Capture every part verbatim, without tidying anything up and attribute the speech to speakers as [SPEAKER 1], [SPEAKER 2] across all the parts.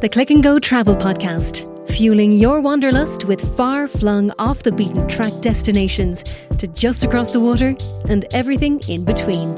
[SPEAKER 1] The Click and Go Travel Podcast, fueling your wanderlust with far-flung off-the-beaten-track destinations to just across the water and everything in between.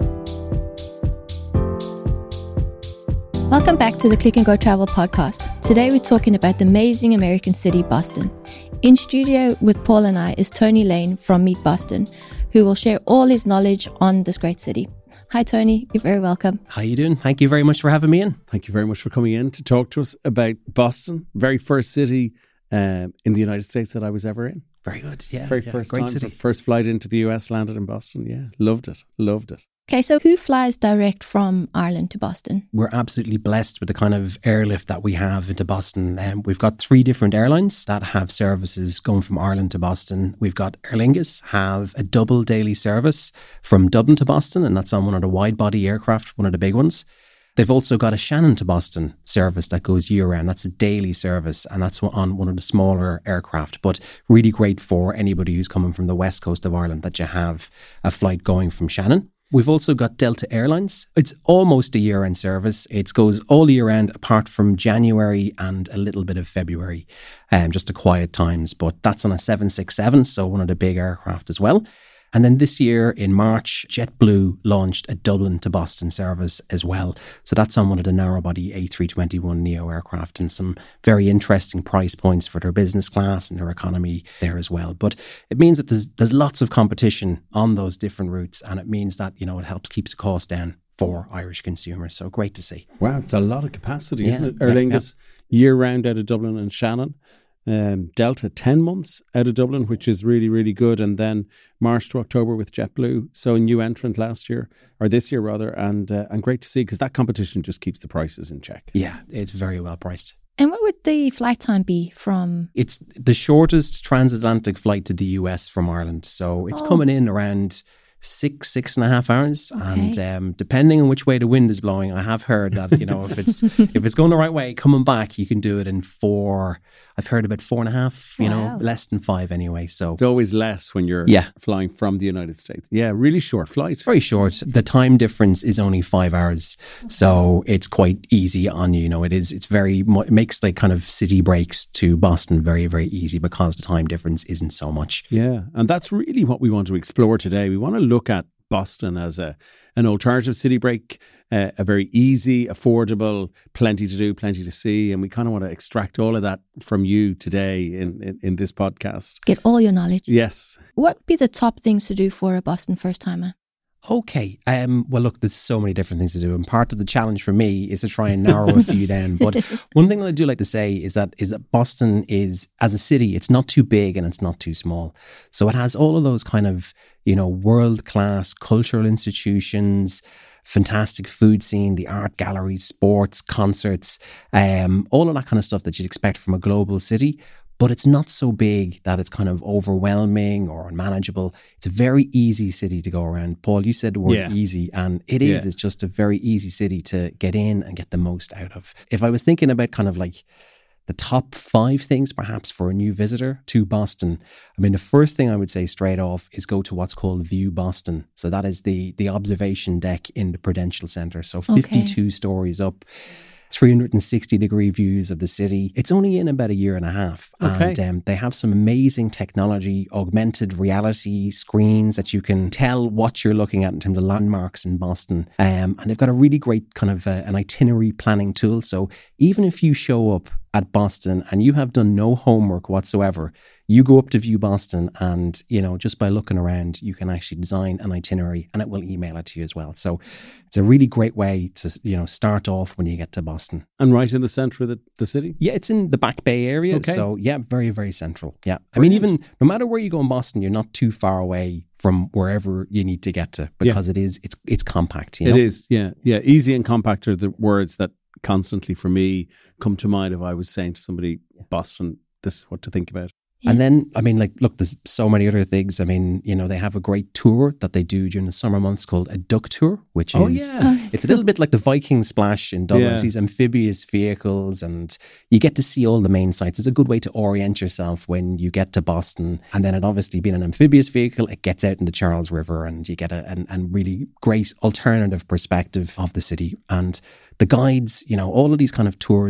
[SPEAKER 2] Welcome back to the Click and Go Travel Podcast. Today we're talking about the amazing American city, Boston. In studio with Paul and I is Tony Lane from Meet Boston, who will share all his knowledge on this great city. Hi Tony, you're very welcome.
[SPEAKER 3] How you doing? Thank you very much for having me in.
[SPEAKER 4] Thank you very much for coming in to talk to us about Boston, very first city um, in the United States that I was ever in.
[SPEAKER 3] Very good, yeah.
[SPEAKER 4] Very
[SPEAKER 3] yeah,
[SPEAKER 4] first
[SPEAKER 3] great
[SPEAKER 4] time,
[SPEAKER 3] city.
[SPEAKER 4] First flight into the U S landed in Boston. Yeah, loved it, loved it.
[SPEAKER 2] Okay, so who flies direct from Ireland to Boston?
[SPEAKER 3] We're absolutely blessed with the kind of airlift that we have into Boston. Um, we've got three different airlines that have services going from Ireland to Boston. We've got Aer Lingus have a double daily service from Dublin to Boston, and that's on one of the wide body aircraft, one of the big ones. They've also got a Shannon to Boston service that goes year round. That's a daily service, and that's on one of the smaller aircraft, but really great for anybody who's coming from the west coast of Ireland that you have a flight going from Shannon. We've also got Delta Airlines. It's almost a year-end service. It goes all year round apart from January and a little bit of February, um, just the quiet times. But that's on a seven sixty-seven, so one of the big aircraft as well. And then this year in March, JetBlue launched a Dublin to Boston service as well. So that's on one of the narrow-body A three twenty-one neo aircraft, and some very interesting price points for their business class and their economy there as well. But it means that there's there's lots of competition on those different routes, and it means that, you know, it helps keep the cost down for Irish consumers. So great to see.
[SPEAKER 4] Wow, it's a lot of capacity,
[SPEAKER 3] Yeah,
[SPEAKER 4] isn't it?
[SPEAKER 3] yeah,
[SPEAKER 4] Aer Lingus year-round out of Dublin and Shannon. Um, Delta ten months out of Dublin, which is really, really good. And then March to October with JetBlue. So a new entrant last year, or this year rather, and uh, and great to see, because that competition just keeps the prices in check.
[SPEAKER 3] Yeah, it's very well priced.
[SPEAKER 2] And what would the flight time be from?
[SPEAKER 3] It's the shortest transatlantic flight to the U S from Ireland. So it's
[SPEAKER 2] Oh.
[SPEAKER 3] coming in around six, six and a half hours.
[SPEAKER 2] Okay.
[SPEAKER 3] And um, depending on which way the wind is blowing, I have heard that, you know, if it's if it's going the right way, coming back, you can do it in four. I've heard about four and a half, you
[SPEAKER 2] Wow.
[SPEAKER 3] know, less than five anyway. So
[SPEAKER 4] It's always less when you're
[SPEAKER 3] Yeah.
[SPEAKER 4] flying from the United States. Yeah, really short flight.
[SPEAKER 3] it's very short. The time difference is only five hours. So it's quite easy on you. You know, it is, it's very, mu- it makes like kind of city breaks to Boston very, very easy because the time difference isn't so much.
[SPEAKER 4] Yeah, and that's really what we want to explore today. We want to look at Boston as a an alternative city break, uh, a very easy, affordable, plenty to do, plenty to see, and we kind of want to extract all of that from you today in, in, in this podcast.
[SPEAKER 2] Get all your knowledge.
[SPEAKER 4] Yes.
[SPEAKER 2] What would be the top things to do for a Boston first-timer?
[SPEAKER 3] Okay. Um, well, look, there's so many different things to do. And part of the challenge for me is to try and narrow a few down. But one thing that I do like to say is that is that Boston is, as a city, it's not too big and it's not too small. So it has all of those kind of, you know, world-class cultural institutions, fantastic food scene, the art galleries, sports, concerts, um, all of that kind of stuff that you'd expect from a global city. But it's not so big that it's kind of overwhelming or unmanageable. It's a very easy city to go around. Paul, you said the word
[SPEAKER 4] Yeah.
[SPEAKER 3] easy, and it is.
[SPEAKER 4] Yeah.
[SPEAKER 3] It's just a very easy city to get in and get the most out of. If I was thinking about kind of like the top five things perhaps for a new visitor to Boston, I mean, the first thing I would say straight off is go to what's called View Boston. So that is the the observation deck in the Prudential Center. So fifty-two stories up, three hundred sixty degree views of the city. It's only in about a year and a half.
[SPEAKER 4] Okay.
[SPEAKER 3] And um, they have some amazing technology, augmented reality screens that you can tell what you're looking at in terms of landmarks in Boston. Um, and they've got a really great kind of uh, an itinerary planning tool. So even if you show up at Boston and you have done no homework whatsoever, you go up to View Boston and, you know, just by looking around, you can actually design an itinerary and it will email it to you as well. So it's a really great way to, you know, start off when you get to Boston.
[SPEAKER 4] And right in the centre of the, the city?
[SPEAKER 3] Yeah, it's in the Back Bay area.
[SPEAKER 4] Okay.
[SPEAKER 3] So yeah, very, very central. Yeah. I mean,
[SPEAKER 4] Brilliant.
[SPEAKER 3] even no matter where you go in Boston, you're not too far away from wherever you need to get to because it is, it's, it's compact. You know?
[SPEAKER 4] It is, yeah. Yeah, easy and compact are the words that constantly for me come to mind if I was saying to somebody, Boston, this is what to think about.
[SPEAKER 3] And then, I mean, like, look, there's so many other things. I mean, you know, they have a great tour that they do during the summer months called a duck tour, which
[SPEAKER 4] Oh,
[SPEAKER 3] is,
[SPEAKER 4] yeah.
[SPEAKER 3] it's a little bit like the Viking Splash in Dublin.
[SPEAKER 4] Yeah.
[SPEAKER 3] It's these amphibious vehicles and you get to see all the main sites. It's a good way to orient yourself when you get to Boston. And then it obviously being an amphibious vehicle, it gets out in the Charles River and you get a an, an really great alternative perspective of the city. And the guides, you know, all of these kind of tours,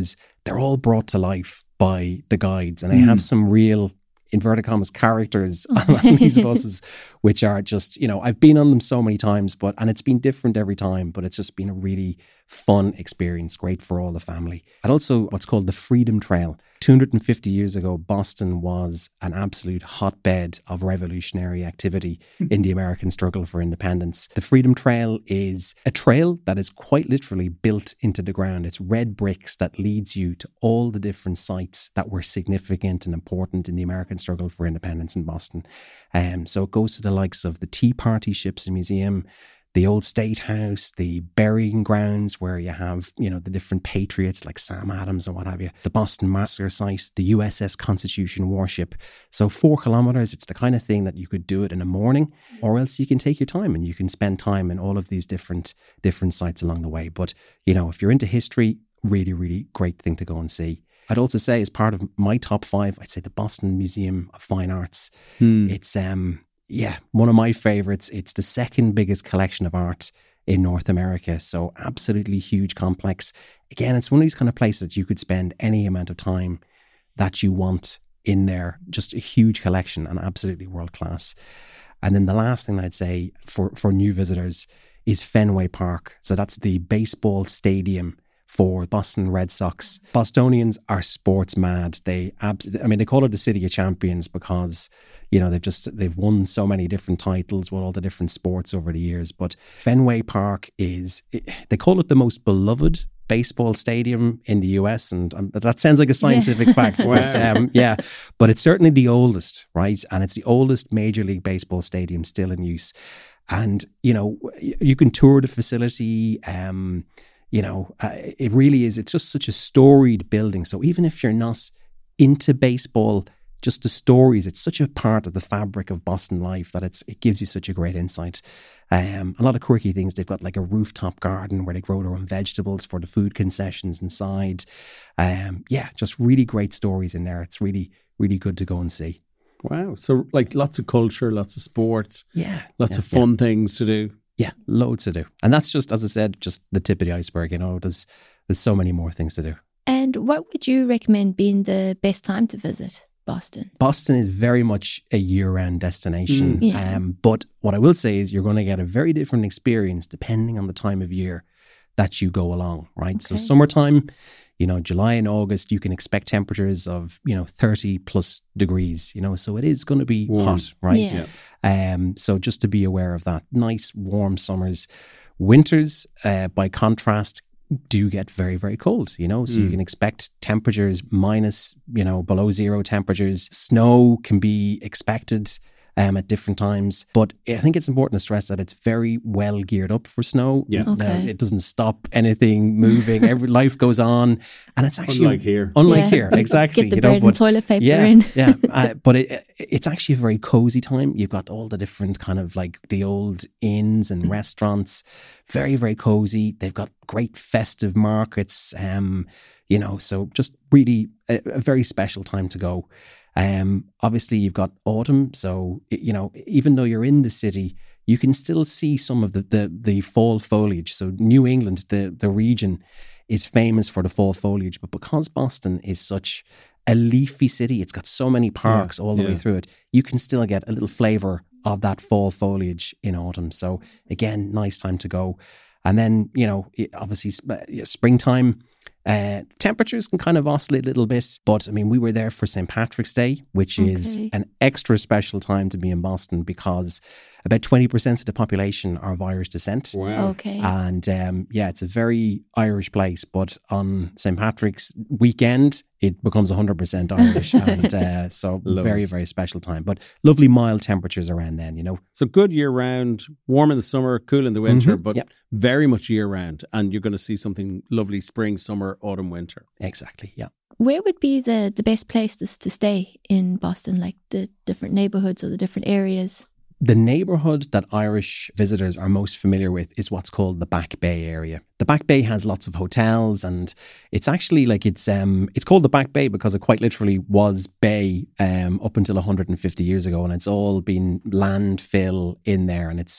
[SPEAKER 3] they're all brought to life by the guides, and they mm. have some real, inverted commas, characters on these buses, which are just, you know, I've been on them so many times, but and it's been different every time, but it's just been a really fun experience, great for all the family. And also what's called the Freedom Trail. two hundred fifty years ago, Boston was an absolute hotbed of revolutionary activity in the American struggle for independence. The Freedom Trail is a trail that is quite literally built into the ground. It's red bricks that leads you to all the different sites that were significant and important in the American struggle for independence in Boston. Um, so it goes to the likes of the Tea Party Ships and Museum, the old State House, the burying grounds where you have, you know, the different patriots like Sam Adams and what have you, the Boston Massacre Site, the U S S Constitution warship. So four kilometers, it's the kind of thing that you could do it in a morning, or else you can take your time and you can spend time in all of these different, different sites along the way. But, you know, if you're into history, really, really great thing to go and see. I'd also say as part of my top five, I'd say the Boston Museum of Fine Arts. Hmm. It's, um, yeah, one of my favorites. It's the second biggest collection of art in North America. So absolutely huge complex. Again, it's one of these kind of places that you could spend any amount of time that you want in there. Just a huge collection and absolutely world class. And then the last thing I'd say for, for new visitors is Fenway Park. So that's the baseball stadium for Boston Red Sox. Bostonians are sports mad. They, abs- I mean, they call it the City of Champions because, you know, they've just, they've won so many different titles with all the different sports over the years. But Fenway Park is, they call it the most beloved baseball stadium in the U S. And um, that sounds like a scientific yeah. fact.
[SPEAKER 4] Wow.
[SPEAKER 3] But, um, yeah, but it's certainly the oldest, right? And it's the oldest Major League Baseball stadium still in use. And, you know, you can tour the facility, um, You know, uh, it really is. It's just such a storied building. So even if you're not into baseball, just the stories, it's such a part of the fabric of Boston life that it's it gives you such a great insight. Um, a lot of quirky things. They've got like a rooftop garden where they grow their own vegetables for the food concessions inside. Um, yeah, just really great stories in there. It's really, really good to go and see.
[SPEAKER 4] Wow. So like lots of culture, lots of sport.
[SPEAKER 3] Yeah.
[SPEAKER 4] Lots
[SPEAKER 3] yeah,
[SPEAKER 4] of fun
[SPEAKER 3] yeah.
[SPEAKER 4] things to do.
[SPEAKER 3] Yeah, loads to do. And that's just, as I said, just the tip of the iceberg. You know, there's there's so many more things to do.
[SPEAKER 2] And what would you recommend being the best time to visit Boston?
[SPEAKER 3] Boston is very much a year-round destination.
[SPEAKER 2] Mm. Yeah.
[SPEAKER 3] Um, but what I will say is you're going to get a very different experience depending on the time of year that you go along, right? Okay. So summertime, you know, July and August, you can expect temperatures of, you know, thirty plus degrees, you know, so it is going to be
[SPEAKER 4] warm.
[SPEAKER 3] hot, right?
[SPEAKER 2] Yeah.
[SPEAKER 3] Um, so just to be aware of that. Nice, warm summers. Winters, uh, by contrast, do get very, very cold, you know, so mm. you can expect temperatures minus, you know, below zero temperatures. Snow can be expected Um, at different times. But I think it's important to stress that it's very well geared up for snow.
[SPEAKER 4] Yeah.
[SPEAKER 2] Okay.
[SPEAKER 3] Now, it doesn't stop anything moving. Every life goes on. And it's actually...
[SPEAKER 4] Unlike here.
[SPEAKER 3] Unlike
[SPEAKER 2] yeah.
[SPEAKER 3] here, exactly.
[SPEAKER 2] Get the
[SPEAKER 3] you
[SPEAKER 2] bread
[SPEAKER 3] know, but,
[SPEAKER 2] and toilet paper
[SPEAKER 3] yeah,
[SPEAKER 2] in.
[SPEAKER 3] yeah. Uh, but it, it's actually a very cozy time. You've got all the different kind of like the old inns and restaurants. Very, very cozy. They've got great festive markets. Um, you know, so just really a, a very special time to go. Um, obviously, you've got autumn. So, you know, even though you're in the city, you can still see some of the, the, the fall foliage. So New England, the, the region, is famous for the fall foliage. But because Boston is such a leafy city, it's got so many parks yeah, all the yeah. way through it, you can still get a little flavour of that fall foliage in autumn. So again, nice time to go. And then, you know, obviously springtime, Uh, temperatures can kind of oscillate a little bit, but I mean, we were there for Saint Patrick's Day, which okay. is an extra special time to be in Boston because about twenty percent of the population are of Irish descent.
[SPEAKER 4] Wow.
[SPEAKER 2] Okay.
[SPEAKER 3] And um, yeah, it's a very Irish place, but on Saint Patrick's weekend, it becomes one hundred percent Irish. and uh, so Love very, it. very special time. But lovely mild temperatures around then, you know.
[SPEAKER 4] So good year round, warm in the summer, cool in the winter,
[SPEAKER 3] mm-hmm.
[SPEAKER 4] but
[SPEAKER 3] yep.
[SPEAKER 4] very much year round. And you're going to see something lovely spring, summer, autumn, winter.
[SPEAKER 3] Exactly, yeah.
[SPEAKER 2] Where would be the, the best places to stay in Boston, like the different neighborhoods or the different areas?
[SPEAKER 3] The neighborhood that Irish visitors are most familiar with is what's called the Back Bay area. The Back Bay has lots of hotels, and it's actually like it's um it's called the Back Bay because it quite literally was bay um up until one hundred fifty years ago, and it's all been landfill in there, and it's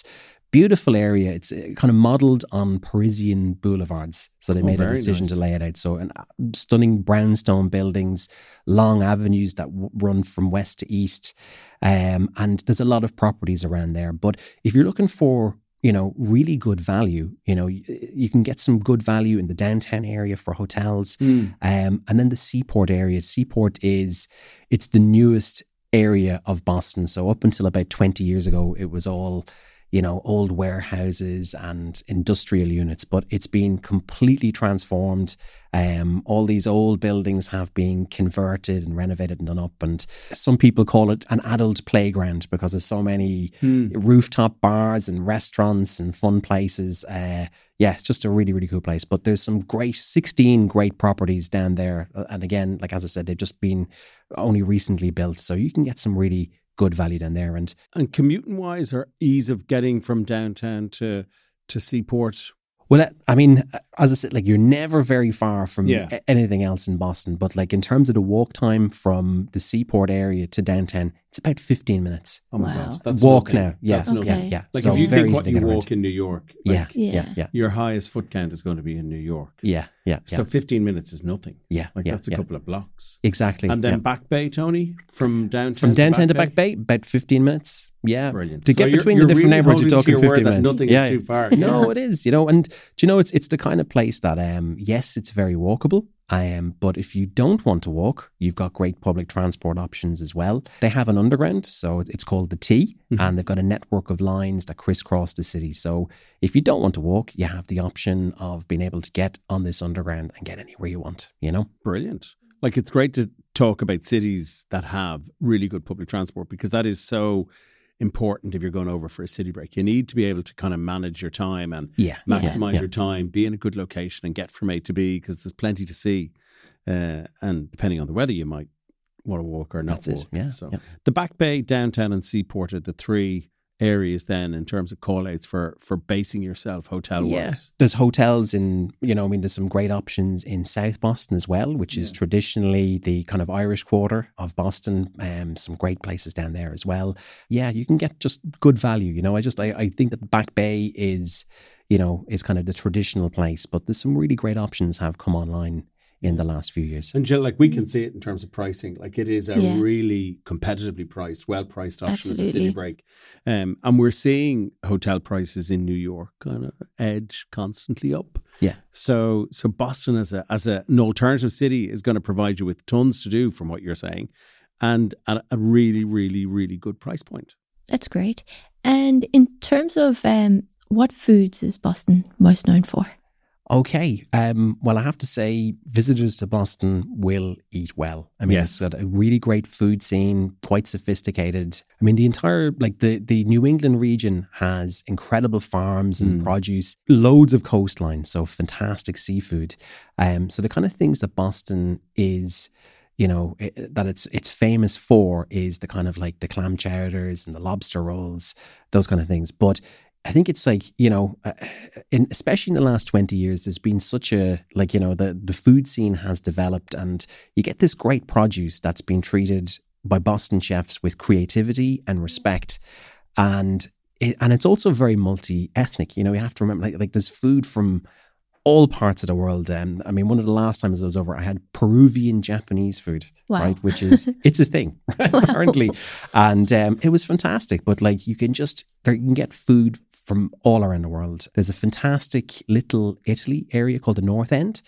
[SPEAKER 3] beautiful area. It's kind of modelled on Parisian boulevards. So they
[SPEAKER 4] Oh,
[SPEAKER 3] made a
[SPEAKER 4] very
[SPEAKER 3] decision
[SPEAKER 4] nice.
[SPEAKER 3] to lay it out. So an, stunning brownstone buildings, long avenues that w- run from west to east. Um, and there's a lot of properties around there. But if you're looking for, you know, really good value, you know, you, you can get some good value in the downtown area for hotels.
[SPEAKER 4] Mm.
[SPEAKER 3] Um, and then the Seaport area. Seaport is, it's the newest area of Boston. So up until about twenty years ago, it was all, you know, old warehouses and industrial units, but it's been completely transformed. Um, all these old buildings have been converted and renovated and done up. And some people call it an adult playground because there's so many
[SPEAKER 4] Mm.
[SPEAKER 3] rooftop bars and restaurants and fun places. Uh, yeah, it's just a really, really cool place. But there's some great, sixteen great properties down there. And again, like as I said, they've just been only recently built. So you can get some really good value down there. And
[SPEAKER 4] And commuting wise, or ease of getting from downtown to to Seaport.
[SPEAKER 3] well, I mean, as I said, like you're never very far from
[SPEAKER 4] Yeah.
[SPEAKER 3] a- anything else in Boston. But like in terms of the walk time from the Seaport area to downtown, it's about fifteen minutes.
[SPEAKER 4] Oh my
[SPEAKER 2] Wow.
[SPEAKER 4] God, that's
[SPEAKER 3] walk
[SPEAKER 4] nothing.
[SPEAKER 3] now. Yeah,
[SPEAKER 4] That's
[SPEAKER 2] Okay.
[SPEAKER 4] nothing.
[SPEAKER 3] yeah, yeah.
[SPEAKER 4] Like
[SPEAKER 3] So
[SPEAKER 4] if you
[SPEAKER 3] very
[SPEAKER 4] think
[SPEAKER 3] easy
[SPEAKER 4] what
[SPEAKER 3] to
[SPEAKER 4] you
[SPEAKER 3] get around.
[SPEAKER 4] walk in New York,
[SPEAKER 3] Yeah,
[SPEAKER 4] like
[SPEAKER 3] yeah,
[SPEAKER 2] Yeah.
[SPEAKER 3] yeah.
[SPEAKER 4] your highest foot count is going to be in New York.
[SPEAKER 3] Yeah, yeah, yeah.
[SPEAKER 4] So fifteen minutes is nothing.
[SPEAKER 3] yeah,
[SPEAKER 4] Like
[SPEAKER 3] yeah,
[SPEAKER 4] that's a
[SPEAKER 3] yeah.
[SPEAKER 4] couple of blocks.
[SPEAKER 3] Exactly.
[SPEAKER 4] And then
[SPEAKER 3] yeah.
[SPEAKER 4] Back Bay, Tony, from downtown
[SPEAKER 3] from downtown to Back Bay, about fifteen minutes. Yeah.
[SPEAKER 4] Brilliant.
[SPEAKER 3] To
[SPEAKER 4] So
[SPEAKER 3] get
[SPEAKER 4] you're-
[SPEAKER 3] between
[SPEAKER 4] you're
[SPEAKER 3] the different
[SPEAKER 4] really
[SPEAKER 3] neighborhoods, you're
[SPEAKER 4] holding to
[SPEAKER 3] talking
[SPEAKER 4] your word
[SPEAKER 3] fifteen
[SPEAKER 4] that
[SPEAKER 3] minutes.
[SPEAKER 4] nothing
[SPEAKER 3] yeah,
[SPEAKER 4] is too far.
[SPEAKER 3] No, it is, you know, and do you know, it's it's the kind of place that, um, yes, it's very walkable. Um, but if you don't want to walk, you've got great public transport options as well. They have an underground, so it's called the T,
[SPEAKER 4] Mhm.
[SPEAKER 3] and they've got a network of lines that crisscross the city. So if you don't want to walk, you have the option of being able to get on this underground and get anywhere you want, you know?
[SPEAKER 4] Brilliant. Like it's great to talk about cities that have really good public transport because that is so important if you're going over for a city break. You need to be able to kind of manage your time and
[SPEAKER 3] Yeah.
[SPEAKER 4] maximize
[SPEAKER 3] yeah.
[SPEAKER 4] your time, be in a good location and get from A to B because there's plenty to see. Uh, and depending on the weather, you might want to walk or not
[SPEAKER 3] That's
[SPEAKER 4] walk.
[SPEAKER 3] it. Yeah.
[SPEAKER 4] So
[SPEAKER 3] yeah.
[SPEAKER 4] the Back Bay, downtown and Seaport are the three areas then in terms of call outs for, for basing yourself hotel
[SPEAKER 3] Yeah.
[SPEAKER 4] wise.
[SPEAKER 3] There's hotels in, you know, I mean, there's some great options in South Boston as well, which is
[SPEAKER 4] Yeah.
[SPEAKER 3] traditionally the kind of Irish quarter of Boston. Um, some great places down there as well. Yeah, you can get just good value. You know, I just, I, I think that the Back Bay is, you know, is kind of the traditional place, but there's some really great options have come online in the last few years.
[SPEAKER 4] And Jill, like we can see it in terms of pricing. Like it is a
[SPEAKER 2] Yeah.
[SPEAKER 4] really competitively priced, well priced option as a city
[SPEAKER 2] Absolutely.
[SPEAKER 4] break. Um, and we're seeing hotel prices in New York kind of edge constantly up.
[SPEAKER 3] Yeah.
[SPEAKER 4] So so Boston as a as a, an alternative city is going to provide you with tons to do from what you're saying, and at a really, really, really good price point.
[SPEAKER 2] That's great. And in terms of um, what foods is Boston most known for?
[SPEAKER 3] Okay. Um, well, I have to say, visitors to Boston will eat well. I mean,
[SPEAKER 4] Yes.
[SPEAKER 3] it's got a really great food scene, quite sophisticated. I mean, the entire, like the, the New England region has incredible farms and
[SPEAKER 4] Mm.
[SPEAKER 3] produce, loads of coastline, so fantastic seafood. Um, so the kind of things that Boston is, you know, it, that it's it's famous for is the kind of like the clam chowders and the lobster rolls, those kind of things. But I think it's like, you know, uh, in, especially in the last twenty years, there's been such a, like, you know, the, the food scene has developed and you get this great produce that's been treated by Boston chefs with creativity and respect. And it, and it's also very multi-ethnic. You know, you have to remember, like, like there's food from all parts of the world. Um, I mean, one of the last times I was over, I had Peruvian Japanese food,
[SPEAKER 2] Wow.
[SPEAKER 3] right? Which is, it's a thing, apparently. And um, it was fantastic. But like, you can just, there, you can get food from all around the world. There's a fantastic Little Italy area called the North End.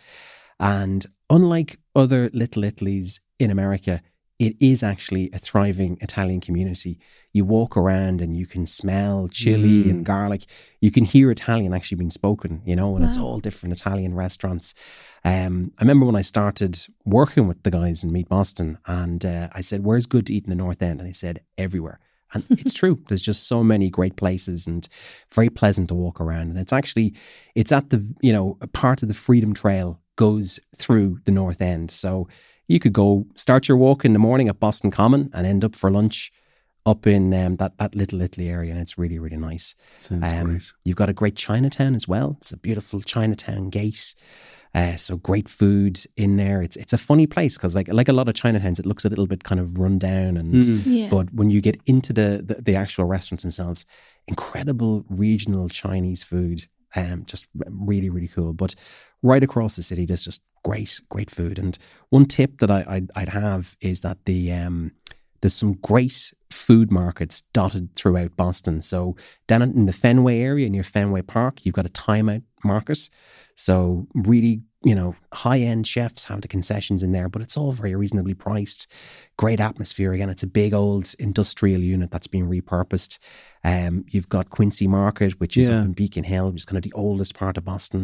[SPEAKER 3] And unlike other Little Italies in America, it is actually a thriving Italian community. You walk around and you can smell chili
[SPEAKER 4] Mm.
[SPEAKER 3] and garlic. You can hear Italian actually being spoken, you know, and it's
[SPEAKER 2] Wow.
[SPEAKER 3] all different Italian restaurants. Um, I remember when I started working with the guys in Meet Boston and uh, I said, where's good to eat in the North End? And they said, everywhere. And it's true. There's just so many great places and very pleasant to walk around. And it's actually, it's at the, you know, a part of the Freedom Trail goes through the North End. So you could go start your walk in the morning at Boston Common and end up for lunch up in um, that, that Little Italy area. And it's really, really nice.
[SPEAKER 4] Sounds
[SPEAKER 3] Um,
[SPEAKER 4] great.
[SPEAKER 3] You've got a great Chinatown as well. It's a beautiful Chinatown gate. Uh, so great food in there. It's it's a funny place because like like a lot of Chinatowns, it looks a little bit kind of run down. And
[SPEAKER 4] Mm.
[SPEAKER 2] Yeah.
[SPEAKER 3] but when you get into the, the the actual restaurants themselves, incredible regional Chinese food. Um, just really, really cool. But right across the city, there's just great, great food. And one tip that I, I'd, I'd have is that the um, there's some great food markets dotted throughout Boston. So down in the Fenway area near Fenway Park, you've got a Time Out market. So really, you know, high-end chefs have the concessions in there, but it's all very reasonably priced. Great atmosphere. Again, it's a big old industrial unit that's been repurposed. Um, you've got Quincy Market, which is
[SPEAKER 4] Yeah.
[SPEAKER 3] up in Beacon Hill, which is kind of the oldest part of Boston.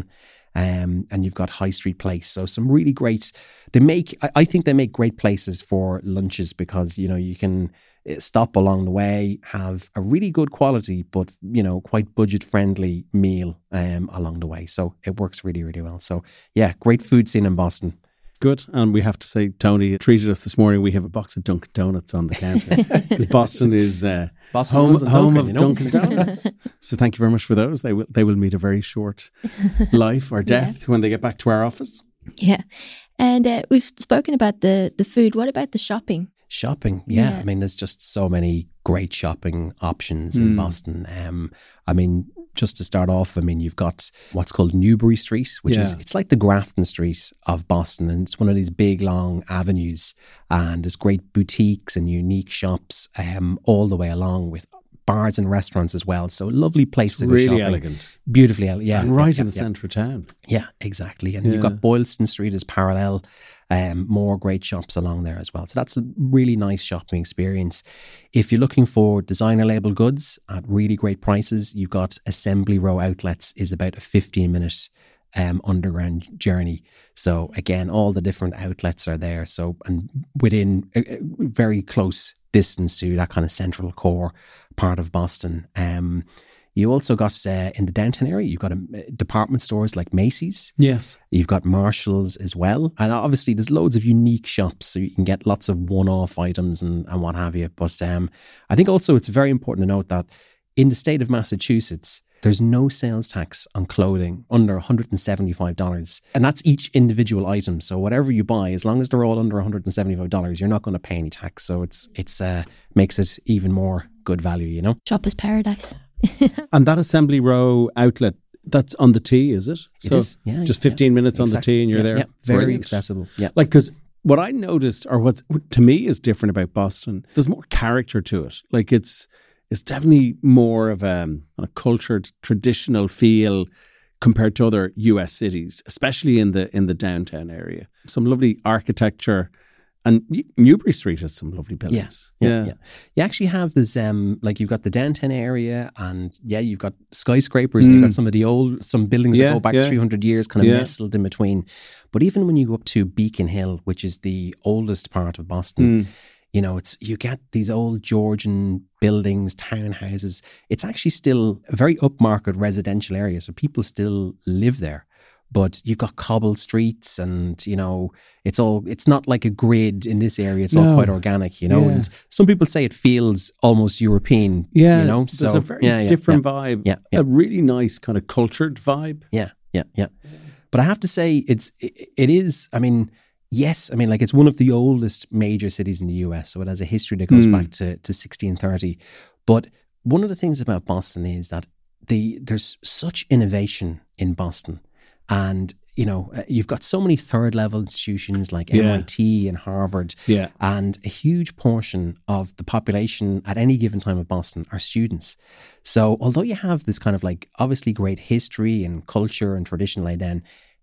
[SPEAKER 3] Um, and you've got High Street Place. So some really great, they make, I, I think they make great places for lunches because, you know, you can stop along the way, have a really good quality, but, you know, quite budget friendly meal um, along the way. So it works really, really well. So yeah, great food scene in Boston.
[SPEAKER 4] Good. And we have to say, Tony treated us this morning. We have a box of Dunkin' Donuts on the counter because Boston is uh,
[SPEAKER 3] Boston
[SPEAKER 4] home,
[SPEAKER 3] runs on
[SPEAKER 4] home
[SPEAKER 3] Dunkin',
[SPEAKER 4] of
[SPEAKER 3] you know?
[SPEAKER 4] Dunkin' Donuts. So thank you very much for those. They will, they will meet a very short life or death
[SPEAKER 2] Yeah.
[SPEAKER 4] when they get back to our office.
[SPEAKER 2] Yeah. And uh, we've spoken about the, the food. What about the shopping?
[SPEAKER 3] Shopping, yeah.
[SPEAKER 2] Yeah.
[SPEAKER 3] I mean, there's just so many great shopping options in
[SPEAKER 4] Mm.
[SPEAKER 3] Boston. Um, I mean, just to start off, I mean, you've got what's called Newbury Street, which is,
[SPEAKER 4] Yeah.
[SPEAKER 3] it's like the Grafton Street of Boston. And it's one of these big, long avenues. And there's great boutiques and unique shops um, all the way along with bars and restaurants as well. So a lovely place
[SPEAKER 4] It's
[SPEAKER 3] to go
[SPEAKER 4] really
[SPEAKER 3] shopping.
[SPEAKER 4] elegant.
[SPEAKER 3] Beautifully elegant. Yeah.
[SPEAKER 4] and right
[SPEAKER 3] yeah,
[SPEAKER 4] in the
[SPEAKER 3] yeah,
[SPEAKER 4] centre of town.
[SPEAKER 3] yeah, exactly. And
[SPEAKER 4] Yeah.
[SPEAKER 3] you've got Boylston Street as parallel, um, more great shops along there as well. So that's a really nice shopping experience. If you're looking for designer label goods at really great prices, you've got Assembly Row Outlets is about a fifteen minute um, underground journey. So again, all the different outlets are there. So, and within a, a very close distance to that kind of central core part of Boston. Um, You also got, uh, in the downtown area, you've got um, department stores like Macy's.
[SPEAKER 4] Yes.
[SPEAKER 3] You've got Marshalls as well. And obviously there's loads of unique shops, so you can get lots of one-off items and, and what have you. But um, I think also it's very important to note that in the state of Massachusetts, there's no sales tax on clothing under one hundred seventy-five dollars. And that's each individual item. So whatever you buy, as long as they're all under one hundred seventy-five dollars, you're not going to pay any tax. So it's it's uh, makes it even more good value, you know?
[SPEAKER 2] Shopper's paradise.
[SPEAKER 4] And that Assembly Row outlet, that's on the T, is it?
[SPEAKER 3] It
[SPEAKER 4] so
[SPEAKER 3] is, yeah,
[SPEAKER 4] just
[SPEAKER 3] yeah,
[SPEAKER 4] fifteen minutes on the
[SPEAKER 3] exactly.
[SPEAKER 4] T and you're
[SPEAKER 3] Yeah,
[SPEAKER 4] there.
[SPEAKER 3] yeah, very
[SPEAKER 4] Brilliant.
[SPEAKER 3] accessible. Yeah.
[SPEAKER 4] Like, because what I noticed, or what to me is different about Boston, there's more character to it. Like, it's it's definitely more of a, a cultured, traditional feel compared to other U S cities, especially in the in the downtown area. Some lovely architecture. And Newbury Street has some lovely buildings.
[SPEAKER 3] Yeah, yeah, yeah. You actually have this, um, like you've got the downtown area, and yeah, you've got skyscrapers, and you've got some of the old, some buildings
[SPEAKER 4] Yeah,
[SPEAKER 3] that go back
[SPEAKER 4] yeah.
[SPEAKER 3] three hundred years, kind of
[SPEAKER 4] Yeah.
[SPEAKER 3] nestled in between. But even when you go up to Beacon Hill, which is the oldest part of Boston,
[SPEAKER 4] Mm.
[SPEAKER 3] you know, it's you get these old Georgian buildings, townhouses. It's actually still a very upmarket residential area, so people still live there. But you've got cobbled streets, and you know it's all. It's not like a grid in this area. It's all
[SPEAKER 4] No.
[SPEAKER 3] quite organic, you know.
[SPEAKER 4] Yeah.
[SPEAKER 3] And some people say it feels almost European.
[SPEAKER 4] Yeah,
[SPEAKER 3] you know.
[SPEAKER 4] there's
[SPEAKER 3] So
[SPEAKER 4] a very
[SPEAKER 3] yeah, yeah,
[SPEAKER 4] different
[SPEAKER 3] yeah,
[SPEAKER 4] vibe.
[SPEAKER 3] Yeah, yeah.
[SPEAKER 4] A really nice kind of cultured vibe.
[SPEAKER 3] Yeah, yeah, yeah. But I have to say, it's it, it is. I mean, yes. I mean, like it's one of the oldest major cities in the U S, so it has a history that goes
[SPEAKER 4] Mm.
[SPEAKER 3] back to to sixteen thirty. But one of the things about Boston is that the there's such innovation in Boston, and you know, uh, you've got so many third level institutions like
[SPEAKER 4] Yeah.
[SPEAKER 3] M I T and Harvard,
[SPEAKER 4] Yeah.
[SPEAKER 3] and a huge portion of the population at any given time of Boston are students. So although you have this kind of like obviously great history and culture and tradition laid down,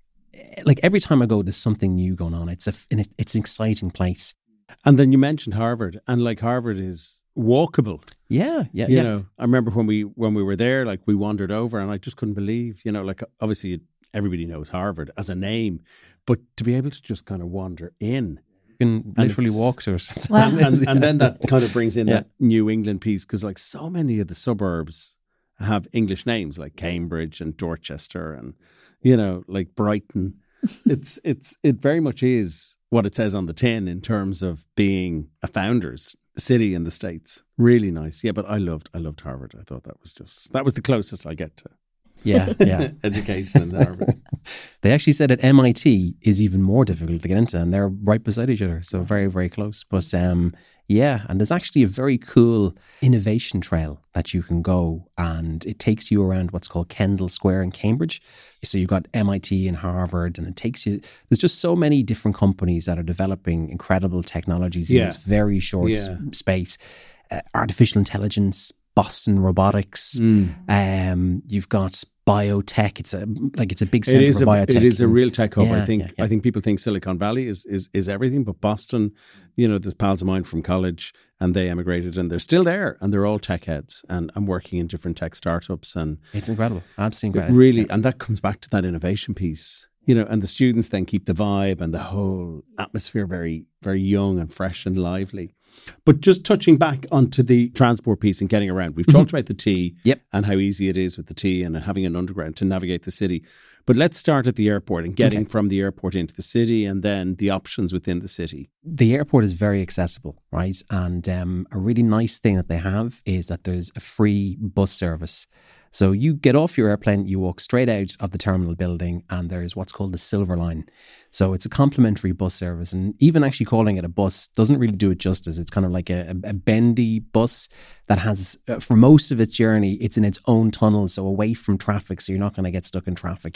[SPEAKER 3] eh, like every time I go, there's something new going on. It's a, and it, it's an exciting place.
[SPEAKER 4] And then you mentioned Harvard, and like Harvard is walkable.
[SPEAKER 3] Yeah, yeah,
[SPEAKER 4] You
[SPEAKER 3] yeah.
[SPEAKER 4] know, I remember when we when we were there, like we wandered over, and I just couldn't believe, you know, like obviously everybody knows Harvard as a name, but to be able to just kind of wander in.
[SPEAKER 3] You can literally
[SPEAKER 4] it's-
[SPEAKER 3] walk to it.
[SPEAKER 2] Wow.
[SPEAKER 4] And, and, and then that kind of brings in
[SPEAKER 3] Yeah.
[SPEAKER 4] that New England piece, because like so many of the suburbs have English names like Cambridge and Dorchester and, you know, like Brighton. it's it's it very much is what it says on the tin in terms of being a founder's city in the States. Really nice. Yeah, but I loved I loved Harvard. I thought that was just that was the closest I get to.
[SPEAKER 3] Yeah, yeah.
[SPEAKER 4] Education and Harvard.
[SPEAKER 3] They actually said at M I T is even more difficult to get into, and they're right beside each other, so very, very close. But um, yeah, and there's actually a very cool innovation trail that you can go, and it takes you around what's called Kendall Square in Cambridge. So you've got M I T and Harvard, and it takes you, there's just so many different companies that are developing incredible technologies in
[SPEAKER 4] Yeah.
[SPEAKER 3] this very short
[SPEAKER 4] Yeah.
[SPEAKER 3] s- space. Uh, artificial intelligence, Boston Robotics,
[SPEAKER 4] Mm.
[SPEAKER 3] um, you've got biotech. It's a like it's a big
[SPEAKER 4] It
[SPEAKER 3] center
[SPEAKER 4] is
[SPEAKER 3] for
[SPEAKER 4] a
[SPEAKER 3] biotech.
[SPEAKER 4] it is a
[SPEAKER 3] and-
[SPEAKER 4] real tech hub. I
[SPEAKER 3] Yeah,
[SPEAKER 4] think
[SPEAKER 3] yeah, yeah.
[SPEAKER 4] I think people think Silicon Valley is is is everything, but Boston, you know, there's pals of mine from college and they emigrated and they're still there and they're all tech heads and I'm working in different tech startups and
[SPEAKER 3] It's incredible, absolutely
[SPEAKER 4] it
[SPEAKER 3] incredible.
[SPEAKER 4] really and that comes back to that innovation piece. You know, and the students then keep the vibe and the whole atmosphere very, very young and fresh and lively. But just touching back onto the transport piece and getting around, we've talked about the T
[SPEAKER 3] Yep.
[SPEAKER 4] and how easy it is with the T and having an underground to navigate the city. But let's start at the airport and getting
[SPEAKER 3] Okay.
[SPEAKER 4] from the airport into the city and then the options within the city.
[SPEAKER 3] The airport is very accessible, right? And um, a really nice thing that they have is that there's a free bus service. So you get off your airplane, you walk straight out of the terminal building, and there's what's called the Silver Line. So it's a complimentary bus service, and even actually calling it a bus doesn't really do it justice. It's kind of like a, a bendy bus that has, uh, for most of its journey, it's in its own tunnel, so away from traffic, so you're not going to get stuck in traffic.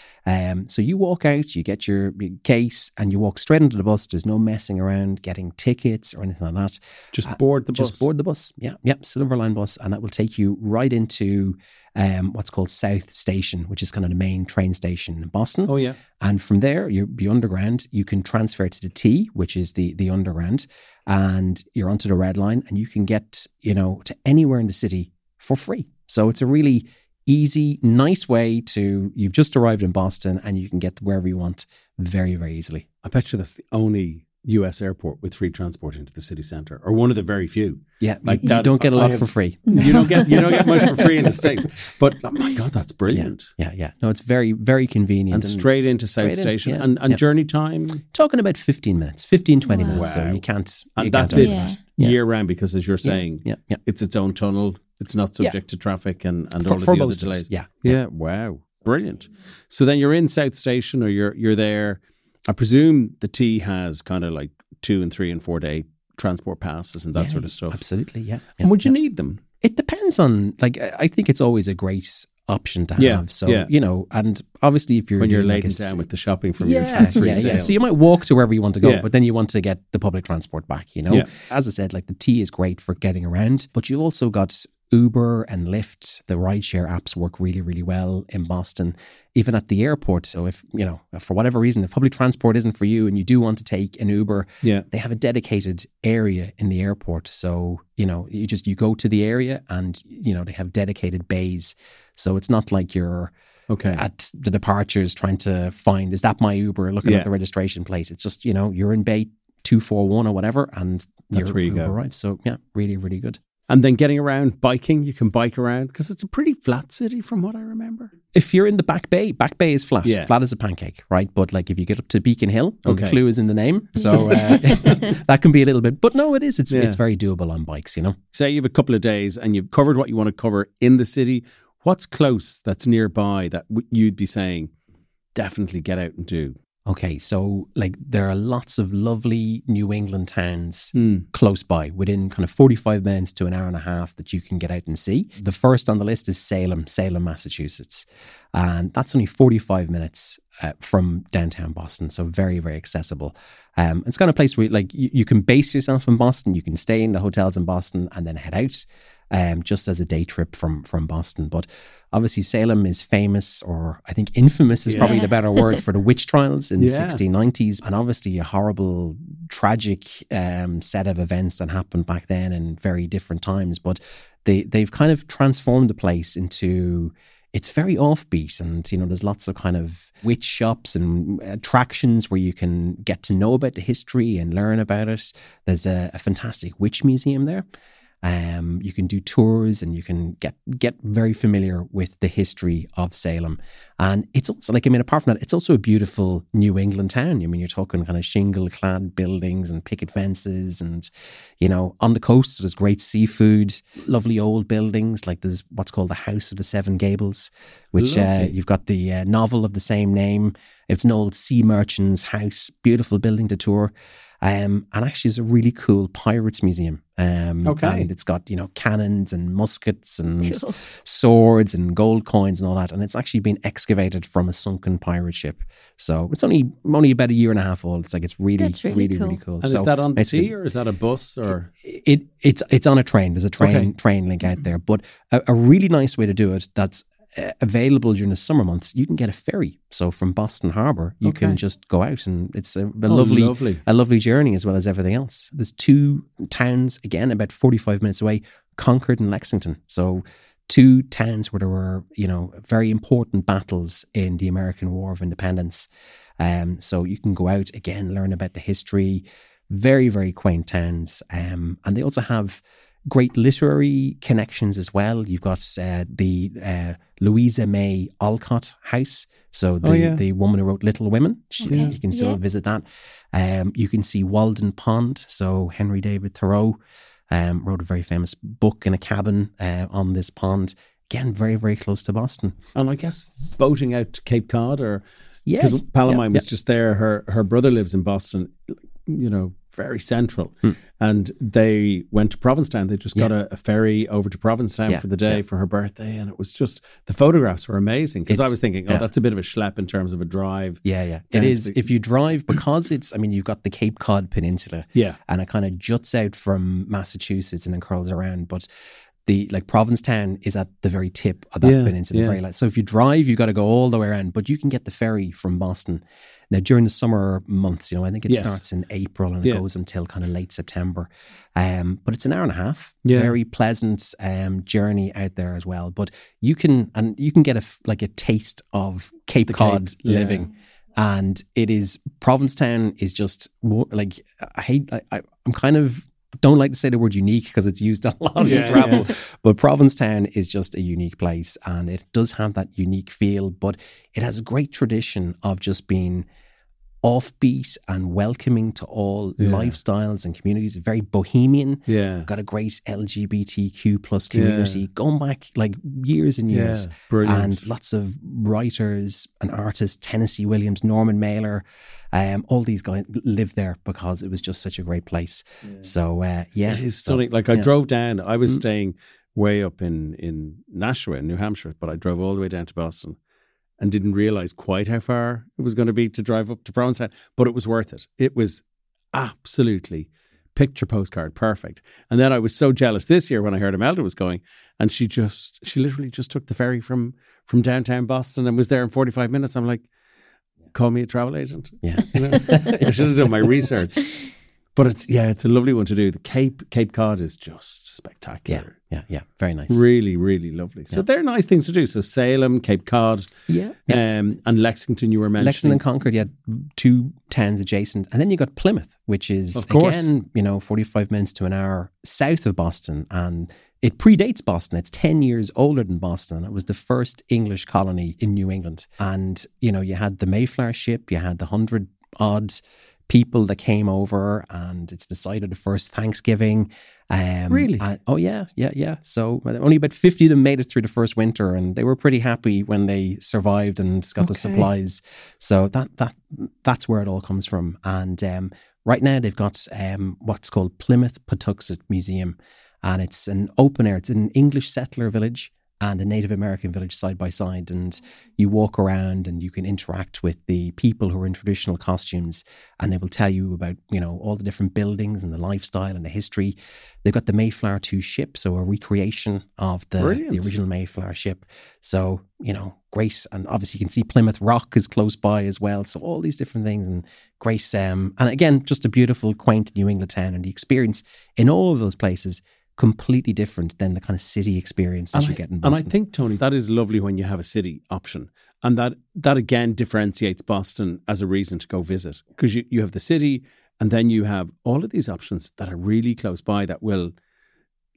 [SPEAKER 3] Um, so you walk out, you get your case, and you walk straight into the bus. There's no messing around, getting tickets or anything like that.
[SPEAKER 4] Just
[SPEAKER 3] Uh,
[SPEAKER 4] board the bus.
[SPEAKER 3] Just board the bus. Yeah, yeah, Silver Line bus, and that will take you right into um, what's called South Station, which is kind of the main train station in Boston.
[SPEAKER 4] Oh, yeah.
[SPEAKER 3] And from there, you'll be underground. You can transfer to the T, which is the the underground, and you're onto the Red Line, and you can get, you know, to anywhere in the city for free. So it's a really easy, nice way to, you've just arrived in Boston and you can get to wherever you want very, very easily.
[SPEAKER 4] I bet you that's the only U S airport with free transport into the city centre, or one of the very few.
[SPEAKER 3] Yeah,
[SPEAKER 4] Like
[SPEAKER 3] you
[SPEAKER 4] that,
[SPEAKER 3] don't get a
[SPEAKER 4] I
[SPEAKER 3] lot
[SPEAKER 4] have-
[SPEAKER 3] for free.
[SPEAKER 4] You don't get you don't get much for free in the States. But oh my God, that's brilliant.
[SPEAKER 3] Yeah, yeah. No, it's very, very convenient.
[SPEAKER 4] And straight into South
[SPEAKER 3] straight in,
[SPEAKER 4] Station.
[SPEAKER 3] yeah,
[SPEAKER 4] and and
[SPEAKER 3] yeah.
[SPEAKER 4] journey time.
[SPEAKER 3] Talking about fifteen minutes, fifteen, twenty
[SPEAKER 2] Wow.
[SPEAKER 3] minutes. So
[SPEAKER 4] Wow.
[SPEAKER 3] you can't.
[SPEAKER 4] And
[SPEAKER 3] you
[SPEAKER 4] that's
[SPEAKER 3] can't
[SPEAKER 4] it
[SPEAKER 2] Yeah.
[SPEAKER 3] Yeah.
[SPEAKER 4] year round, because as you're saying,
[SPEAKER 3] Yeah, yeah.
[SPEAKER 4] it's its own tunnel. It's not subject to traffic and, and
[SPEAKER 3] For,
[SPEAKER 4] all of
[SPEAKER 3] for
[SPEAKER 4] the other
[SPEAKER 3] most of
[SPEAKER 4] delays.
[SPEAKER 3] us, yeah.
[SPEAKER 4] Yeah, wow. Brilliant. So then you're in South Station, or you're you're there. I presume the T has kind of like two and three and four day transport passes and that
[SPEAKER 3] Yeah,
[SPEAKER 4] sort of stuff.
[SPEAKER 3] Absolutely, yeah. yeah
[SPEAKER 4] And would you
[SPEAKER 3] yeah.
[SPEAKER 4] need them?
[SPEAKER 3] It depends on, like, I I think it's always a great option to
[SPEAKER 4] Yeah,
[SPEAKER 3] have. So,
[SPEAKER 4] yeah.
[SPEAKER 3] you know, and obviously if you're
[SPEAKER 4] When you're
[SPEAKER 3] doing like
[SPEAKER 4] laden
[SPEAKER 3] a s-
[SPEAKER 4] down with the shopping from your
[SPEAKER 3] yeah,
[SPEAKER 4] tax free
[SPEAKER 3] yeah,
[SPEAKER 4] sales.
[SPEAKER 3] yeah. So you might walk to wherever you want to go,
[SPEAKER 4] Yeah.
[SPEAKER 3] but then you want to get the public transport back, you know?
[SPEAKER 4] Yeah.
[SPEAKER 3] As I said, like the T is great for getting around, but you've also got Uber and Lyft. The rideshare apps work really, really well in Boston, even at the airport. So if, you know, for whatever reason, if public transport isn't for you and you do want to take an Uber,
[SPEAKER 4] Yeah.
[SPEAKER 3] they have a dedicated area in the airport. So, you know, you just, you go to the area and, you know, they have dedicated bays. So it's not like you're
[SPEAKER 4] Okay.
[SPEAKER 3] at the departures trying to find, is that my Uber, looking
[SPEAKER 4] Yeah.
[SPEAKER 3] at the registration plate. It's just, you know, you're in bay two forty-one or whatever, and
[SPEAKER 4] That's
[SPEAKER 3] your
[SPEAKER 4] where you
[SPEAKER 3] Uber
[SPEAKER 4] go.
[SPEAKER 3] arrives. So yeah, really, really good.
[SPEAKER 4] And then getting around, biking, you can bike around because it's a pretty flat city from what I remember.
[SPEAKER 3] If you're in the Back Bay, Back Bay is flat,
[SPEAKER 4] Yeah.
[SPEAKER 3] flat as a pancake, right? But like if you get up to Beacon Hill, well,
[SPEAKER 4] Okay.
[SPEAKER 3] the clue is in the name. So uh, that can be a little bit, but no, it is. It's
[SPEAKER 4] Yeah.
[SPEAKER 3] it's very doable on bikes, you know?
[SPEAKER 4] Say you have a couple of days and you've covered what you want to cover in the city. What's close that's nearby that w- you'd be saying, definitely get out and do?
[SPEAKER 3] Okay, so like there are lots of lovely New England towns
[SPEAKER 4] Mm.
[SPEAKER 3] close by, within kind of forty-five minutes to an hour and a half that you can get out and see. The first on the list is Salem, Salem, Massachusetts. And that's only forty-five minutes uh, from downtown Boston. So very, very accessible. Um, it's kind of place where like you, you can base yourself in Boston. You can stay in the hotels in Boston and then head out um, just as a day trip from, from Boston. But obviously Salem is famous, or I think infamous is
[SPEAKER 4] Yeah.
[SPEAKER 3] probably the better word, for the witch trials in the
[SPEAKER 4] Yeah.
[SPEAKER 3] sixteen nineties. And obviously a horrible, tragic um, set of events that happened back then in very different times. But they, they've kind of transformed the place into, it's very offbeat, and you know there's lots of kind of witch shops and attractions where you can get to know about the history and learn about it. There's a, a fantastic witch museum there, Um, you can do tours and you can get get very familiar with the history of Salem. And it's also like, I mean, apart from that, it's also a beautiful New England town. I mean, you're talking kind of shingle-clad buildings and picket fences and, you know, on the coast, there's great seafood, lovely old buildings. Like there's what's called the House of the Seven Gables, which uh, you've got the uh, novel of the same name. It's an old sea merchant's house, beautiful building to tour. Um, and actually it's a really cool pirates museum. Um,
[SPEAKER 4] okay.
[SPEAKER 3] And it's got, you know, cannons and muskets and
[SPEAKER 2] Cool.
[SPEAKER 3] swords and gold coins and all that. And it's actually been excavated from a sunken pirate ship. So it's only only about a year and a half old. It's like, it's really,
[SPEAKER 2] That's really
[SPEAKER 3] really,
[SPEAKER 2] cool.
[SPEAKER 3] really cool.
[SPEAKER 4] And
[SPEAKER 3] so
[SPEAKER 4] is that on the
[SPEAKER 3] basically-
[SPEAKER 4] sea or is that a bus or?
[SPEAKER 3] It, it it's it's on a train. There's a train
[SPEAKER 4] Okay.
[SPEAKER 3] train link out there. But a, a really nice way to do it that's uh, available during the summer months, you can get a ferry. So from Boston Harbour, you
[SPEAKER 4] Okay.
[SPEAKER 3] can just go out, and it's a, a
[SPEAKER 4] Oh,
[SPEAKER 3] lovely,
[SPEAKER 4] lovely.
[SPEAKER 3] a lovely journey as well as everything else. There's two towns again about forty-five minutes away, Concord and Lexington. So two towns where there were, you know, very important battles in the American War of Independence. Um, so you can go out again, learn about the history. Very, very quaint towns. Um, and they also have great literary connections as well. You've got uh, the uh, Louisa May Alcott House. So the,
[SPEAKER 4] Oh, yeah.
[SPEAKER 3] the woman who wrote Little Women. She,
[SPEAKER 2] Okay.
[SPEAKER 3] You can still
[SPEAKER 2] Yeah.
[SPEAKER 3] visit that. Um, you can see Walden Pond. So Henry David Thoreau um, wrote a very famous book in a cabin uh, on this pond. Again, very, very close to Boston.
[SPEAKER 4] And I guess boating out to Cape Cod or,
[SPEAKER 3] Yeah.
[SPEAKER 4] because Palomine
[SPEAKER 3] yeah,
[SPEAKER 4] was just there. Her her brother lives in Boston, you know, very central.
[SPEAKER 3] Hmm.
[SPEAKER 4] And they went to Provincetown. They just got
[SPEAKER 3] Yeah.
[SPEAKER 4] a, a ferry over to Provincetown
[SPEAKER 3] Yeah,
[SPEAKER 4] for the day
[SPEAKER 3] yeah.
[SPEAKER 4] for her birthday. And it was just, the photographs were amazing. Because I
[SPEAKER 3] It's-
[SPEAKER 4] was thinking, oh,
[SPEAKER 3] yeah.
[SPEAKER 4] that's a bit of a schlep in terms of a drive.
[SPEAKER 3] Yeah, yeah.
[SPEAKER 4] Down
[SPEAKER 3] It
[SPEAKER 4] to
[SPEAKER 3] is.
[SPEAKER 4] the-
[SPEAKER 3] If you drive, because it's, I mean, you've got the Cape Cod Peninsula.
[SPEAKER 4] Yeah.
[SPEAKER 3] And it kind of juts out from Massachusetts and then curls around. But the, like, Provincetown is at the very tip of that
[SPEAKER 4] Yeah,
[SPEAKER 3] peninsula.
[SPEAKER 4] yeah.
[SPEAKER 3] Very light. So if you drive, you've got to go all the way around. But you can get the ferry from Boston. Now, during the summer months, you know, I think it
[SPEAKER 4] Yes.
[SPEAKER 3] starts in April and
[SPEAKER 4] Yeah.
[SPEAKER 3] it goes until kind of late September. Um, but it's an hour and a half.
[SPEAKER 4] Yeah.
[SPEAKER 3] Very pleasant um, journey out there as well. But you can, and you can get a, f- like a taste of Cape
[SPEAKER 4] The
[SPEAKER 3] Cod
[SPEAKER 4] Cape, yeah.
[SPEAKER 3] living. And it is, Provincetown is just more like, I hate, I, I, I'm kind of, don't like to say the word unique because it's used a lot in
[SPEAKER 4] Yeah,
[SPEAKER 3] travel, but Provincetown is just a unique place and it does have that unique feel, but it has a great tradition of just being offbeat and welcoming to all
[SPEAKER 4] Yeah.
[SPEAKER 3] lifestyles and communities. Very bohemian.
[SPEAKER 4] Yeah.
[SPEAKER 3] Got a great L G B T Q plus community going back like years and years.
[SPEAKER 4] Yeah. Brilliant.
[SPEAKER 3] And lots of writers and artists, Tennessee Williams, Norman Mailer, um, all these guys live there because it was just such a great place. So uh, yeah,
[SPEAKER 4] It is
[SPEAKER 3] so,
[SPEAKER 4] stunning. Like I
[SPEAKER 3] yeah.
[SPEAKER 4] drove down, I was
[SPEAKER 3] Mm.
[SPEAKER 4] staying way up in, in Nashua, New Hampshire, but I drove all the way down to Boston and didn't realize quite how far it was going to be to drive up to Provincetown, but it was worth it. It was absolutely picture postcard perfect. And then I was so jealous this year when I heard Imelda was going, and she just, she literally just took the ferry from, from downtown Boston and was there in forty-five minutes. I'm like, call me a travel agent.
[SPEAKER 3] Yeah.
[SPEAKER 4] You know? I should have done my research. But it's, yeah, it's a lovely one to do. The Cape Cape Cod is just
[SPEAKER 3] Yeah,
[SPEAKER 4] spectacular.
[SPEAKER 3] yeah, yeah. Very nice.
[SPEAKER 4] Really, really lovely. So
[SPEAKER 3] Yeah.
[SPEAKER 4] they're nice things to do. So Salem, Cape Cod,
[SPEAKER 3] Yeah. yeah.
[SPEAKER 4] um, and Lexington you were mentioning.
[SPEAKER 3] Lexington and Concord, you had two towns adjacent. And then you got Plymouth, which is,
[SPEAKER 4] Of course.
[SPEAKER 3] again, you know, forty-five minutes to an hour south of Boston. And it predates Boston. It's ten years older than Boston. It was the first English colony in New England. And, you know, you had the Mayflower ship, you had the hundred odd people that came over, and it's the site of the first Thanksgiving. Um,
[SPEAKER 4] Really?
[SPEAKER 3] and- oh, yeah, yeah, yeah. So uh, only about fifty of them made it through the first winter, and they were pretty happy when they survived and got the
[SPEAKER 4] Okay.
[SPEAKER 3] supplies. So that that that's where it all comes from. And um, right now they've got um, what's called Plymouth Patuxent Museum, and it's an open air. It's an English settler village and a Native American village side by side, and you walk around and you can interact with the people who are in traditional costumes, and they will tell you about, you know, all the different buildings and the lifestyle and the history. They've got the Mayflower two ship, so a recreation of the,
[SPEAKER 4] Brilliant.
[SPEAKER 3] the original Mayflower ship. So, you know, great. And obviously you can see Plymouth Rock is close by as well. So all these different things, and great. Um, and again, just a beautiful, quaint New England town, and the experience in all of those places completely different than the kind of city experience that
[SPEAKER 4] And
[SPEAKER 3] you
[SPEAKER 4] I,
[SPEAKER 3] get in
[SPEAKER 4] and I
[SPEAKER 3] Boston.
[SPEAKER 4] think, Tony, that is lovely when you have a city option. And that that again differentiates Boston as a reason to go visit. Because you, you have the city, and then you have all of these options that are really close by that will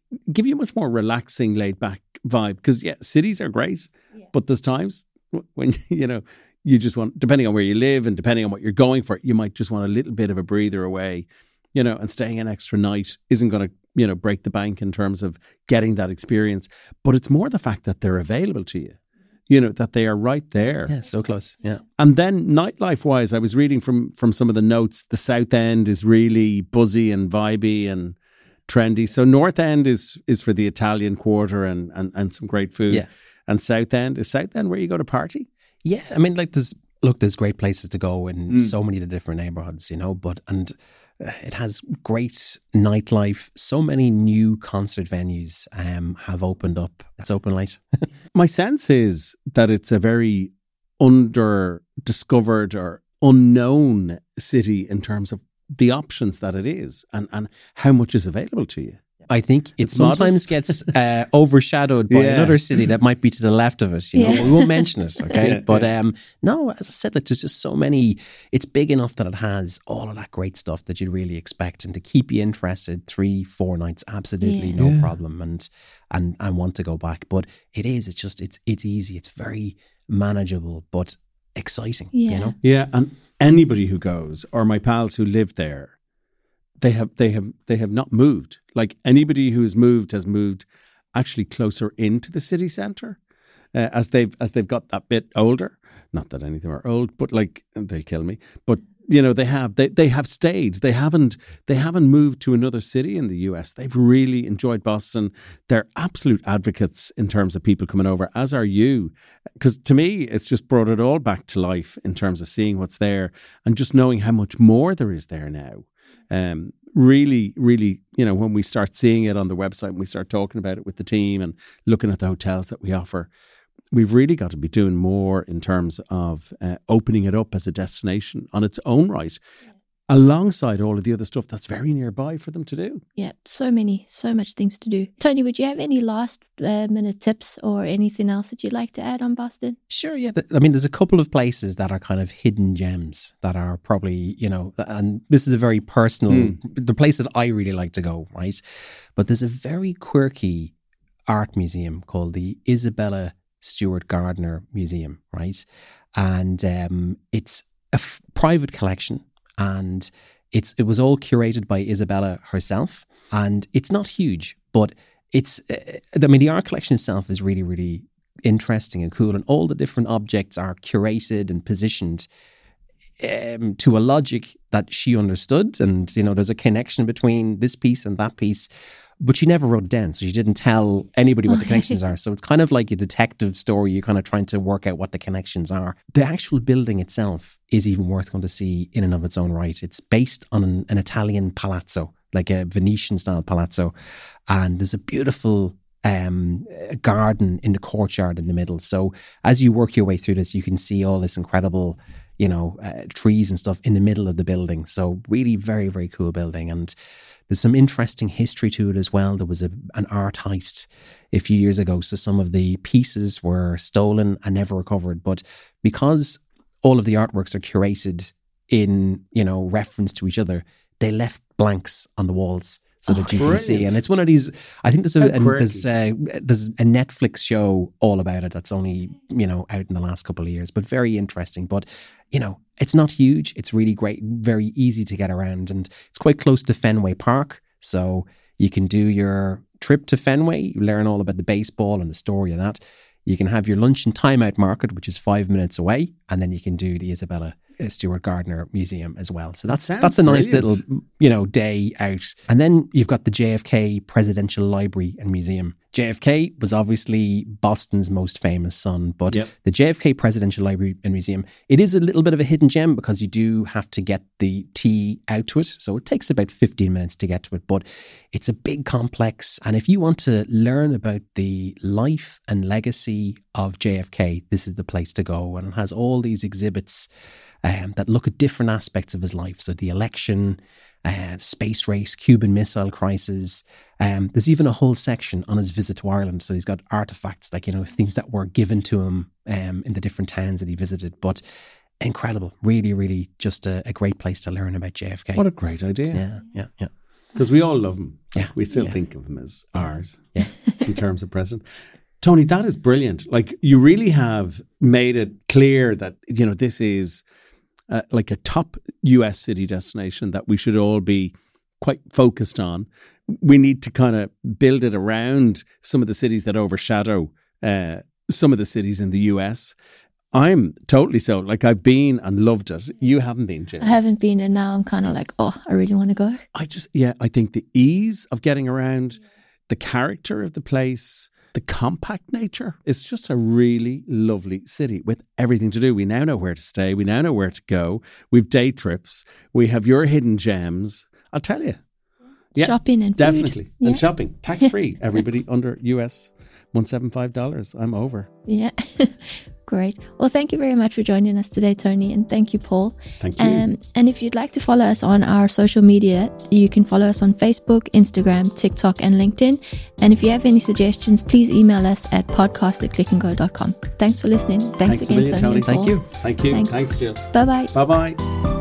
[SPEAKER 4] give you a much more relaxing, laid back vibe. Because yeah, cities are great, yeah. but there's times when, you know, you just want, depending on where you live and depending on what you're going for, you might just want a little bit of a breather away, you know, and staying an extra night isn't going to, you know, break the bank in terms of getting that experience. But it's more the fact that they're available to you, you know, that they are right there.
[SPEAKER 3] Yeah, so close. Yeah.
[SPEAKER 4] And then nightlife wise, I was reading from, from some of the notes, the South End is really buzzy and vibey and trendy. So North End is is for the Italian quarter and, and, and some great food.
[SPEAKER 3] Yeah.
[SPEAKER 4] And South End, is South End where you go to party?
[SPEAKER 3] Yeah. I mean, like there's, look, there's great places to go in
[SPEAKER 4] Mm.
[SPEAKER 3] so many of the different neighborhoods, you know, but, and uh, it has great nightlife. So many new concert venues um, have opened up. It's open late.
[SPEAKER 4] My sense is that it's a very under-discovered or unknown city in terms of the options that it is and, and how much is available to you.
[SPEAKER 3] I think it
[SPEAKER 4] It's
[SPEAKER 3] sometimes
[SPEAKER 4] modest.
[SPEAKER 3] gets uh, overshadowed by
[SPEAKER 4] Yeah.
[SPEAKER 3] another city that might be to the left of us. You know,
[SPEAKER 2] Yeah.
[SPEAKER 3] we won't mention it, okay?
[SPEAKER 4] Yeah,
[SPEAKER 3] but
[SPEAKER 4] yeah.
[SPEAKER 3] um, no, as I said, like there's just so many. It's big enough that it has all of that great stuff that you'd really expect, and to keep you interested, three, four nights, absolutely
[SPEAKER 2] Yeah.
[SPEAKER 3] no
[SPEAKER 4] Yeah.
[SPEAKER 3] problem, and and and want to go back. But it is. It's just. It's it's easy. It's very manageable, but exciting.
[SPEAKER 2] Yeah.
[SPEAKER 3] You know.
[SPEAKER 4] Yeah, and anybody who goes, or my pals who live there, they have they have they have not moved. Like anybody who has moved has moved actually closer into the city centre uh, as they've as they've got that bit older. Not that any of them are old, but like they kill me. But you know, they have they they have stayed. They haven't they haven't moved to another city in the U S. They've really enjoyed Boston. They're absolute advocates in terms of people coming over, as are you. Because to me, it's just brought it all back to life in terms of seeing what's there and just knowing how much more there is there now. Um, really, really, you know, when we start seeing it on the website and we start talking about it with the team and looking at the hotels that we offer, we've really got to be doing more in terms of uh, opening it up as a destination on its own right, alongside all of the other stuff that's very nearby for them to do.
[SPEAKER 2] Yeah, so many, so much things to do. Tony, would you have any last uh, minute tips or anything else that you'd like to add on Boston?
[SPEAKER 3] Sure, yeah. Th- I mean, there's a couple of places that are kind of hidden gems that are probably, you know, and this is a very personal,
[SPEAKER 4] Mm.
[SPEAKER 3] the place that I really like to go, right? But there's a very quirky art museum called the Isabella Stewart Gardner Museum, right? And um, it's a f- private collection, and it's it was all curated by Isabella herself, and it's not huge, but it's, uh, I mean, the art collection itself is really, really interesting and cool, and all the different objects are curated and positioned um, to a logic that she understood, and you know, there's a connection between this piece and that piece, but she never wrote it down, so she didn't tell anybody what the connections are. So it's kind of like a detective story. You're kind of trying to work out what the connections are. The actual building itself is even worth going to see in and of its own right. It's based on an, an Italian palazzo, like a Venetian style palazzo, and there's a beautiful um, garden in the courtyard in the middle. So as you work your way through this, you can see all this incredible, you know, uh, trees and stuff in the middle of the building. So really very, very cool building. And there's some interesting history to it as well. There was a, an art heist a few years ago. So some of the pieces were stolen and never recovered. But because all of the artworks are curated in, you know, reference to each other, they left blanks on the walls so that you can see.
[SPEAKER 4] brilliant.
[SPEAKER 3] And it's one of these, I think there's a,
[SPEAKER 4] How
[SPEAKER 3] and
[SPEAKER 4] quirky.
[SPEAKER 3] there's, uh, there's a Netflix show all about it that's only, you know, out in the last couple of years, but very interesting. But, you know, it's not huge. It's really great, very easy to get around, and it's quite close to Fenway Park. So you can do your trip to Fenway, you learn all about the baseball and the story of that. You can have your lunch and timeout market, which is five minutes away, and then you can do the Isabella Stewart Gardner Museum as well. So that's
[SPEAKER 4] Sounds
[SPEAKER 3] that's a nice
[SPEAKER 4] brilliant.
[SPEAKER 3] little, you know, day out. And then you've got the J F K Presidential Library and Museum. J F K was obviously Boston's most famous son, but
[SPEAKER 4] Yep.
[SPEAKER 3] the J F K Presidential Library and Museum, it is a little bit of a hidden gem because you do have to get the T out to it. So it takes about fifteen minutes to get to it, but it's a big complex. And if you want to learn about the life and legacy of J F K, this is the place to go. And it has all these exhibits um, that look at different aspects of his life. So the election, uh, space race, Cuban Missile Crisis. Um, there's even a whole section on his visit to Ireland. So he's got artifacts, like, you know, things that were given to him um, in the different towns that he visited. But incredible, really, really just a, a great place to learn about J F K.
[SPEAKER 4] What a great idea.
[SPEAKER 3] yeah, yeah, yeah.
[SPEAKER 4] Because we all love him.
[SPEAKER 3] Yeah.
[SPEAKER 4] We still
[SPEAKER 3] yeah.
[SPEAKER 4] think of him as ours
[SPEAKER 3] yeah.
[SPEAKER 4] in terms of president. Tony, that is brilliant. Like, you really have made it clear that, you know, this is uh, like a top U S city destination that we should all be quite focused on. We need to kind of build it around some of the cities that overshadow uh, some of the cities in the U S. I'm totally so. Like, I've been and loved it. You haven't been, Jill.
[SPEAKER 2] I haven't been, and now I'm kind of like, oh, I really want to go.
[SPEAKER 4] I just, yeah, I think the ease of getting around, the character of the place, the compact nature, it's just a really lovely city with everything to do. We now know where to stay. We now know where to go. We've day trips. We have your hidden gems. I'll tell you. Yeah,
[SPEAKER 2] shopping and food.
[SPEAKER 4] Definitely.
[SPEAKER 2] Yeah.
[SPEAKER 4] And shopping. Tax-free. Everybody under U S one hundred seventy-five dollars. I'm over.
[SPEAKER 2] Yeah. Great. Well, thank you very much for joining us today, Tony. And thank you, Paul.
[SPEAKER 4] Thank you.
[SPEAKER 2] Um, and if you'd like to follow us on our social media, you can follow us on Facebook, Instagram, TikTok, and LinkedIn. And if you have any suggestions, please email us at podcast at click and go dot com. Thanks for listening. Thanks,
[SPEAKER 4] Thanks
[SPEAKER 2] again,
[SPEAKER 4] a million,
[SPEAKER 2] Tony.
[SPEAKER 4] Tony.
[SPEAKER 2] And Paul.
[SPEAKER 3] Thank you.
[SPEAKER 4] Thank you.
[SPEAKER 2] Thanks.
[SPEAKER 4] Thanks, Jill.
[SPEAKER 2] Bye-bye.
[SPEAKER 4] Bye-bye.